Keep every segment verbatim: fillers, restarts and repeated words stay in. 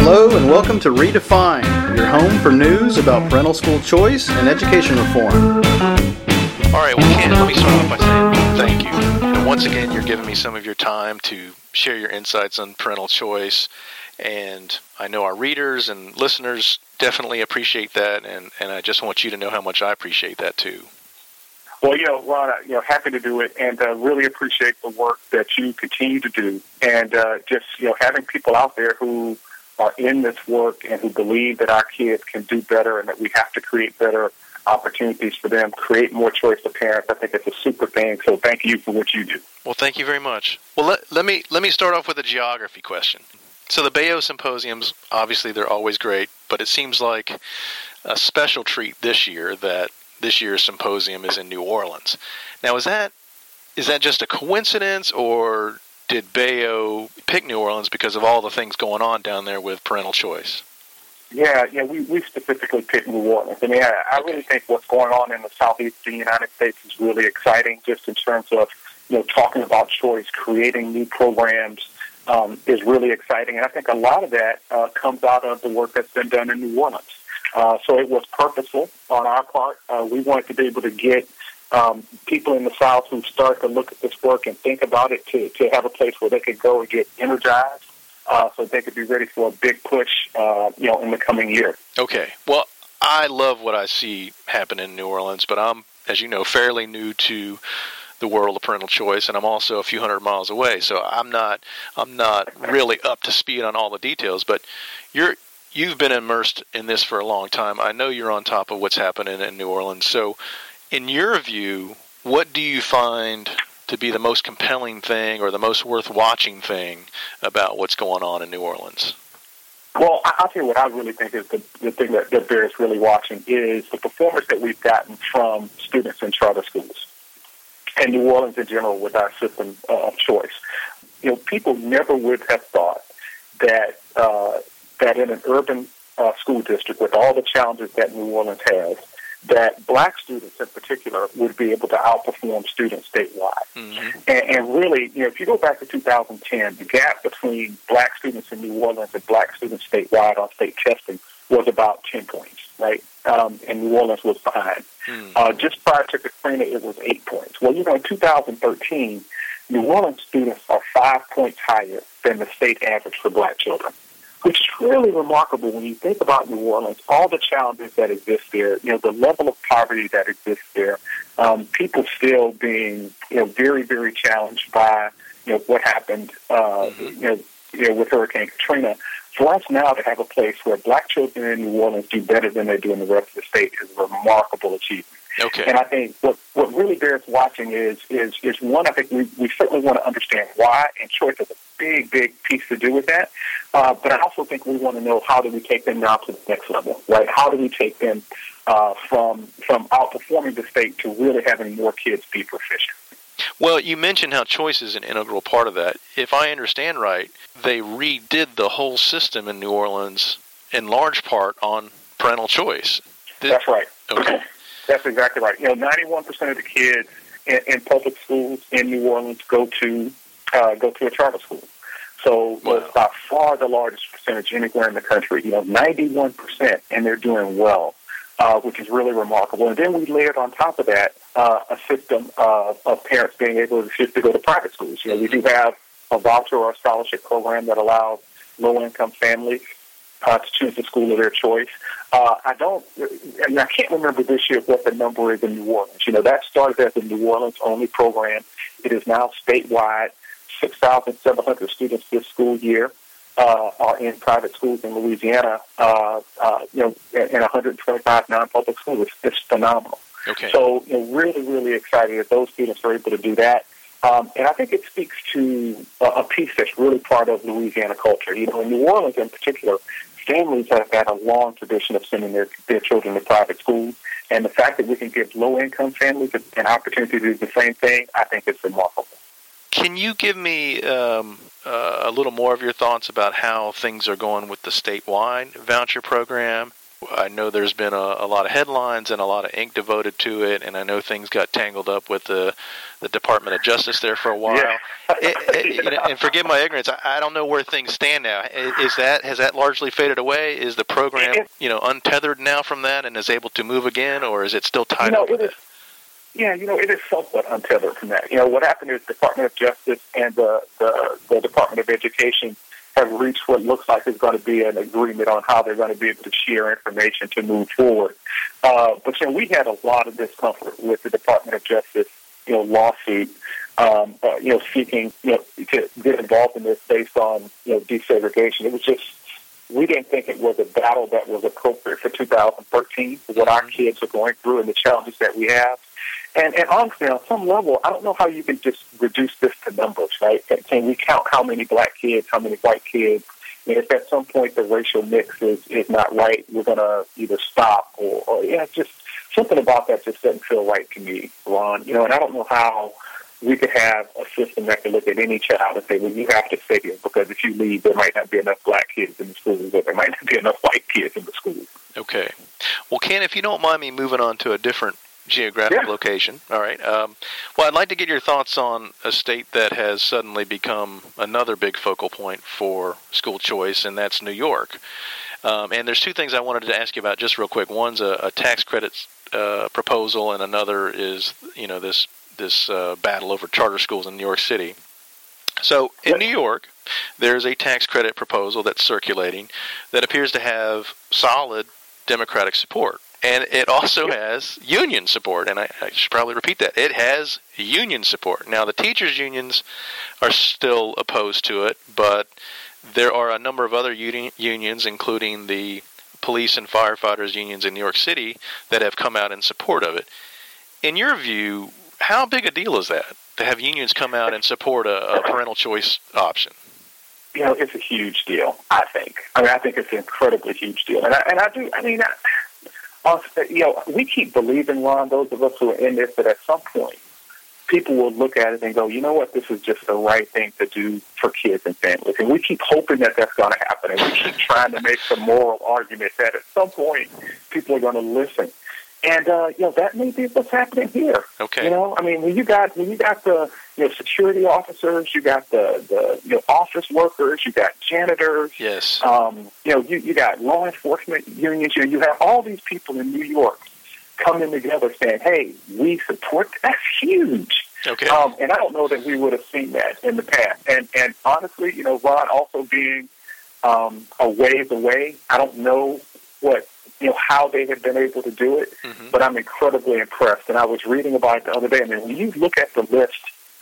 Hello and welcome to Redefine, your home for news about parental school choice and education reform. All right, well, Ken, let me start off by saying thank you. And once again, you're giving me some of your time to share your insights on parental choice, and I know our readers and listeners definitely appreciate that, and, and I just want you to know how much I appreciate that too. Well, you know, Ron, you know, happy to do it, and uh, really appreciate the work that you continue to do, and uh, just, you know, having people out there who are in this work and who believe that our kids can do better and that we have to create better opportunities for them, create more choice for parents. I think it's a super thing, so thank you for what you do. Well, thank you very much. Well, let, let me let me start off with a geography question. So the Bayo Symposiums, obviously they're always great, but it seems like a special treat this year that this year's symposium is in New Orleans. Now, is that is that just a coincidence, or did Bayo pick New Orleans because of all the things going on down there with parental choice? Yeah, yeah, we, we specifically picked New Orleans. I mean, I, I really think what's going on in the southeast of the United States is really exciting, just in terms of, you know, talking about choice, creating new programs um, is really exciting. And I think a lot of that uh, comes out of the work that's been done in New Orleans. Uh, so it was purposeful on our part. Uh, we wanted to be able to get um, people in the South who start to look at this work and think about it to, to have a place where they could go and get energized uh, so they could be ready for a big push, uh, you know, in the coming year. Okay. Well, I love what I see happen in New Orleans, but I'm, as you know, fairly new to the world of parental choice, and I'm also a few hundred miles away, so I'm not I'm not really up to speed on all the details, but you're You've been immersed in this for a long time. I know you're on top of what's happening in New Orleans. So, in your view, what do you find to be the most compelling thing or the most worth watching thing about what's going on in New Orleans? Well, I'll tell you what I really think is the, the thing that, that bears really watching is the performance that we've gotten from students in charter schools and New Orleans in general with our system of choice. You know, people never would have thought that uh, that in an urban uh, school district with all the challenges that New Orleans has, that black students in particular would be able to outperform students statewide. Mm-hmm. And, and really, you know, if you go back to two thousand ten, the gap between black students in New Orleans and black students statewide on state testing was about ten points, right? Um, and New Orleans was behind. Mm-hmm. Uh, just prior to Katrina, it was eight points. Well, you know, in two thousand thirteen, New Orleans students are five points higher than the state average for black children, which is really remarkable when you think about New Orleans, all the challenges that exist there, you know, the level of poverty that exists there, um, people still being, you know, very, very challenged by, you know, what happened, uh, mm-hmm. you know, you know, with Hurricane Katrina. For us now to have a place where black children in New Orleans do better than they do in the rest of the state is a remarkable achievement. Okay. And I think what, what really bears watching is, is, is one, I think we, we certainly want to understand why, and choice has a big, big piece to do with that. Uh, but I also think we want to know, how do we take them now to the next level, right? How do we take them uh, from from outperforming the state to really having more kids be proficient? Well, you mentioned how choice is an integral part of that. If I understand right, they redid the whole system in New Orleans in large part on parental choice. Did, That's right. Okay. That's exactly right. You know, ninety-one percent of the kids in, in public schools in New Orleans go to uh, go to a charter school. So wow. It's by far the largest percentage anywhere in the country. You know, ninety-one percent, and they're doing well, uh, which is really remarkable. And then we layered on top of that uh, a system of, of parents being able to shift to go to private schools. You know, we do have a voucher or a scholarship program that allows low-income families Uh, to choose the school of their choice. Uh, I don't, and I can't remember this year what the number is in New Orleans. You know, that started as a New Orleans only program. It is now statewide. six thousand seven hundred students this school year uh, are in private schools in Louisiana, uh, uh, you know, and one hundred twenty-five non-public schools. It's, it's phenomenal. Okay. So, you know, really, really excited that those students are able to do that. Um, and I think it speaks to a, a piece that's really part of Louisiana culture. You know, in New Orleans in particular, families have had a long tradition of sending their, their children to private schools. And the fact that we can give low-income families an opportunity to do the same thing, I think is remarkable. Can you give me um, uh, a little more of your thoughts about how things are going with the statewide voucher program? I know there's been a, a lot of headlines and a lot of ink devoted to it, and I know things got tangled up with the the Department of Justice there for a while. Yeah. it, it, you know, and forgive my ignorance, I, I don't know where things stand now. Is that has that largely faded away? Is the program it, you know untethered now from that and is able to move again, or is it still tied you know, up with it? Is, yeah, you know, it is somewhat untethered from that. You know, what happened is the Department of Justice and the the, the Department of Education have reached what looks like is going to be an agreement on how they're going to be able to share information to move forward. Uh, but, you know, we had a lot of discomfort with the Department of Justice, you know, lawsuit, um, uh, you know, seeking, you know, to get involved in this based on, you know, desegregation. It was just, we didn't think it was a battle that was appropriate for two thousand thirteen, for what our kids are going through and the challenges that we have. And, and honestly, on some level, I don't know how you can just reduce this to numbers, right? Can we count how many black kids, how many white kids? And if at some point the racial mix is, is not right, we're going to either stop or, or, yeah, it's just something about that just doesn't feel right to me, Ron. You know, and I don't know how we could have a system that could look at any child and say, well, you have to stay here because if you leave, there might not be enough black kids in the schools or there might not be enough white kids in the schools. Okay. Well, Ken, if you don't mind me moving on to a different geographic yeah. location. All right. Um, well, I'd like to get your thoughts on a state that has suddenly become another big focal point for school choice, and that's New York. Um, and there's two things I wanted to ask you about just real quick. One's a, a tax credits uh, proposal, and another is, you know, this this uh, battle over charter schools in New York City. So in yep. New York, there's a tax credit proposal that's circulating that appears to have solid Democratic support. And it also has union support, and I, I should probably repeat that. It has union support. Now, the teachers' unions are still opposed to it, but there are a number of other uni- unions, including the police and firefighters unions in New York City, that have come out in support of it. In your view, how big a deal is that, to have unions come out and support a, a parental choice option? You know, it's a huge deal, I think. I mean, I think it's an incredibly huge deal. And I, and I do, I mean, I... You know, we keep believing, Ron, those of us who are in this, that at some point people will look at it and go, you know what, this is just the right thing to do for kids and families. And we keep hoping that that's going to happen. And we keep trying to make some moral argument that at some point people are going to listen. And, uh, you know, that may be what's happening here. Okay. You know, I mean, when you got when you got the, you know, security officers, you got the, the you know, office workers, you got janitors. Yes. Um, you know, you, you got law enforcement unions. You, you have all these people in New York coming together saying, hey, we support. That's huge. Okay. Um, and I don't know that we would have seen that in the past. And, and honestly, you know, Ron, also being um, a ways away, I don't know what, you know, how they have been able to do it, mm-hmm. but I'm incredibly impressed. And I was reading about it the other day. I mean, when you look at the list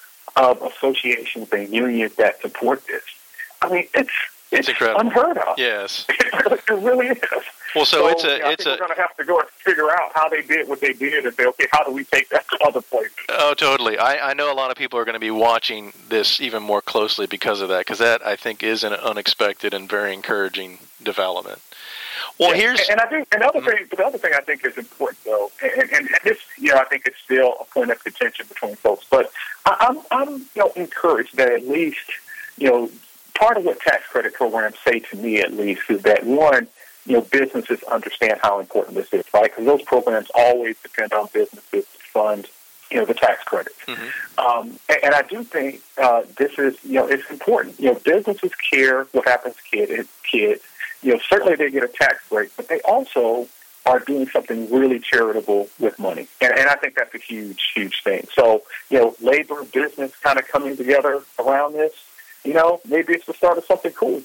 of associations and unions that support this, I mean, it's it's, it's unheard of. Yes, it really is. Well, so, so you it's a know, it's I think a. We're going to have to go and figure out how they did what they did and say, okay, how do we take that to other places? Oh, totally. I, I know a lot of people are going to be watching this even more closely because of that, because that I think is an unexpected and very encouraging development. Well, yeah, here's and I think another mm-hmm. thing. The other thing I think is important, though, and, and, and this, you know, I think it's still a point of contention between folks. But I, I'm, I'm, you know, encouraged that at least, you know, part of what tax credit programs say to me, at least, is that one, you know, businesses understand how important this is, right? Because those programs always depend on businesses to fund, you know, the tax credits. Mm-hmm. Um, and, and I do think uh, this is, you know, it's important. You know, businesses care what happens to kid, kids. You know, certainly they get a tax break, but they also are doing something really charitable with money. And, and I think that's a huge, huge thing. So, you know, labor, business kind of coming together around this, you know, maybe it's the start of something cool.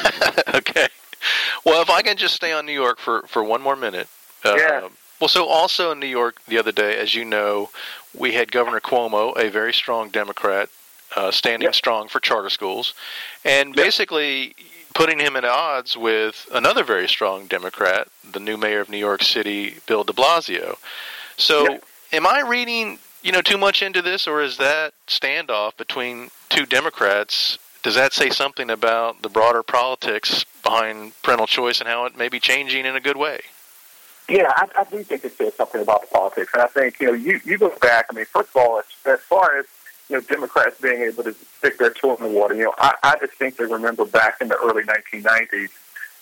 Okay. Well, if I can just stay on New York for, for one more minute. Uh, yeah. Well, so also in New York the other day, as you know, we had Governor Cuomo, a very strong Democrat, uh, standing yep. strong for charter schools, and yep. basically putting him at odds with another very strong Democrat, the new mayor of New York City, Bill de Blasio. So yep. am I reading, you know, too much into this, or is that standoff between two Democrats, does that say something about the broader politics behind parental choice and how it may be changing in a good way? Yeah, I, I do think it says something about the politics. And I think, you know, you, you look back, I mean, first of all, as, as far as, you know, Democrats being able to stick their toe in the water, you know, I, I distinctly remember back in the early nineteen nineties,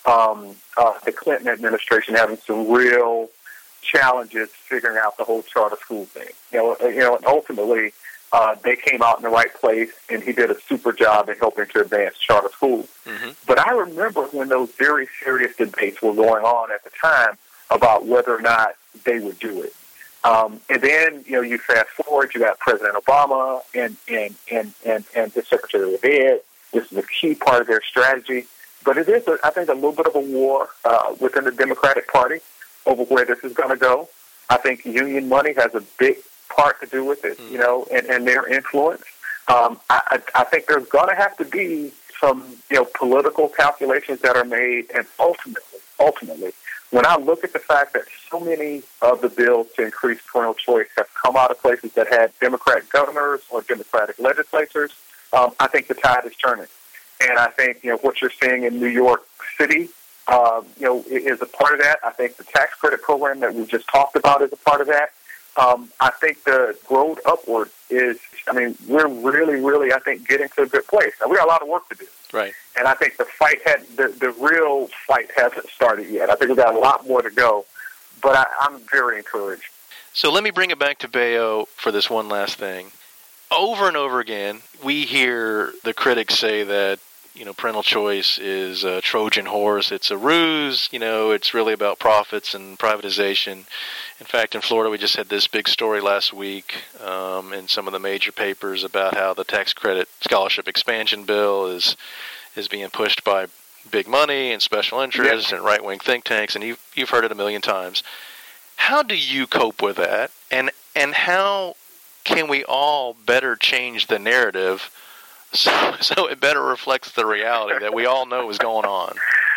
um, uh, the Clinton administration having some real challenges figuring out the whole charter school thing. You know, you know, and ultimately uh, they came out in the right place, and he did a super job in helping to advance charter schools. Mm-hmm. But I remember when those very serious debates were going on at the time about whether or not they would do it. Um, and then, you know, you fast forward, you got President Obama and and and and, and the Secretary of Ed. This is a key part of their strategy. But it is, a, I think, a little bit of a war uh, within the Democratic Party over where this is going to go. I think union money has a big part to do with it, you know, and, and their influence. Um, I, I think there's going to have to be some, you know, political calculations that are made, and ultimately, ultimately, when I look at the fact that so many of the bills to increase parental choice have come out of places that had Democratic governors or Democratic legislatures, um, I think the tide is turning. And I think, you know, what you're seeing in New York City, um, you know, is a part of that. I think the tax credit program that we just talked about is a part of that. Um, I think the road upward is, I mean, we're really, really, I think, getting to a good place. Now, we got a lot of work to do. Right. And I think the fight had, the, the real fight hasn't started yet. I think we've got a lot more to go. But I, I'm very encouraged. So let me bring it back to Bayo for this one last thing. Over and over again, we hear the critics say that, you know, parental choice is a Trojan horse. It's a ruse. You know, it's really about profits and privatization. In fact, in Florida, we just had this big story last week um, in some of the major papers about how the tax credit scholarship expansion bill is is being pushed by big money and special interests yep. and right-wing think tanks, and you've, you've heard it a million times. How do you cope with that, and and how can we all better change the narrative so, so it better reflects the reality that we all know is going on?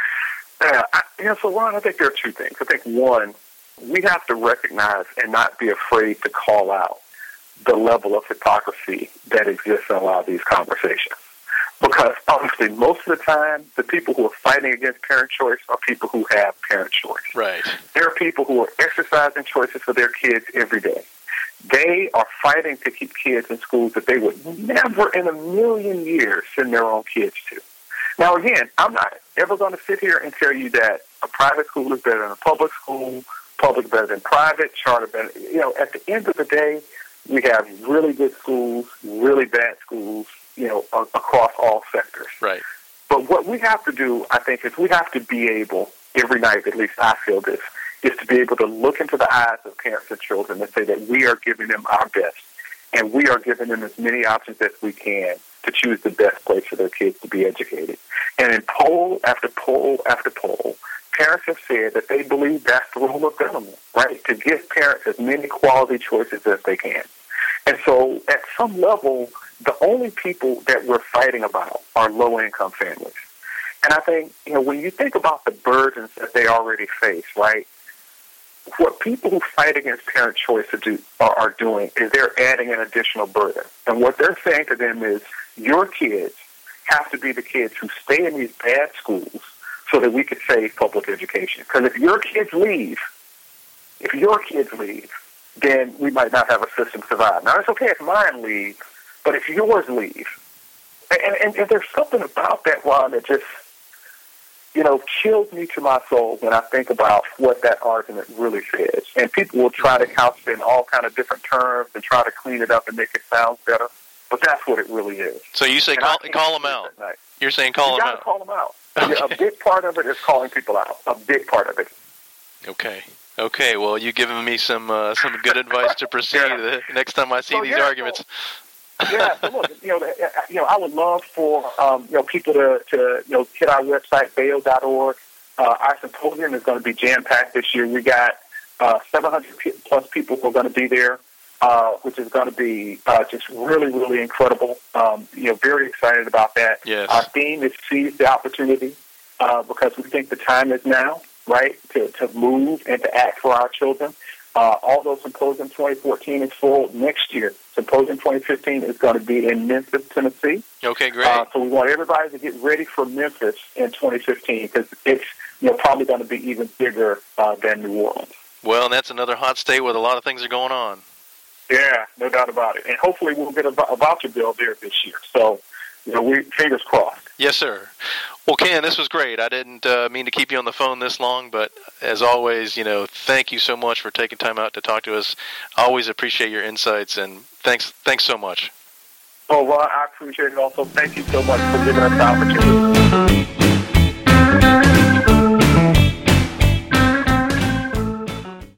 Yeah, I, you know, so Ron, I think there are two things. I think, one, we have to recognize and not be afraid to call out the level of hypocrisy that exists in a lot of these conversations. Because, honestly, most of the time, the people who are fighting against parent choice are people who have parent choice. Right. There are people who are exercising choices for their kids every day. They are fighting to keep kids in schools that they would never in a million years send their own kids to. Now, again, I'm not ever going to sit here and tell you that a private school is better than a public school, public better than private, charter better. You know, at the end of the day, we have really good schools, really bad schools, you know, a- across all sectors. Right. But what we have to do, I think, is we have to be able, every night, at least I feel this, is to be able to look into the eyes of parents and children and say that we are giving them our best, and we are giving them as many options as we can to choose the best place for their kids to be educated. And in poll after poll after poll, parents have said that they believe that's the role of government, right, to give parents as many quality choices as they can. And so at some level, the only people that we're fighting about are low-income families. And I think, you know, when you think about the burdens that they already face, right, what people who fight against parent choice do, are, are doing is they're adding an additional burden. And what they're saying to them is, your kids have to be the kids who stay in these bad schools so that we could save public education. Because if your kids leave, if your kids leave, then we might not have a system survive. Now, it's okay if mine leave, but if yours leave, and, and, and there's something about that, Ron, that just, you know, chills me to my soul when I think about what that argument really says. And people will try to couch it in all kind of different terms and try to clean it up and make it sound better. But that's what it really is. So you say call, call them out. You're saying call you them out. You got to call them out. Okay. Yeah, a big part of it is calling people out. A big part of it. Okay. Okay. Well, you've given me some uh, some good advice to proceed yeah. the next time I see so, these yeah, arguments. So, yeah. So look, you know, you know, I would love for um, you know people to, to you know hit our website bayo dot org. Uh, our symposium is going to be jam packed this year. We got uh, seven hundred plus people who are going to be there. Uh, which is going to be uh, just really, really incredible. Um, you know, very excited about that. Yes. Our theme is seize the opportunity uh, because we think the time is now, right, to, to move and to act for our children. Uh, although Symposium twenty fourteen is full next year, Symposium twenty fifteen is going to be in Memphis, Tennessee. Okay, great. Uh, so we want everybody to get ready for Memphis in twenty fifteen because it's you know probably going to be even bigger uh, than New Orleans. Well, and that's another hot state where a lot of things are going on. Yeah, no doubt about it. And hopefully we'll get a, a voucher bill there this year. So you know, we fingers crossed. Yes, sir. Well, Ken, this was great. I didn't uh, mean to keep you on the phone this long, but as always, you know, thank you so much for taking time out to talk to us. I always appreciate your insights, and thanks, thanks so much. Oh, well, I appreciate it also. Thank you so much for giving us the opportunity.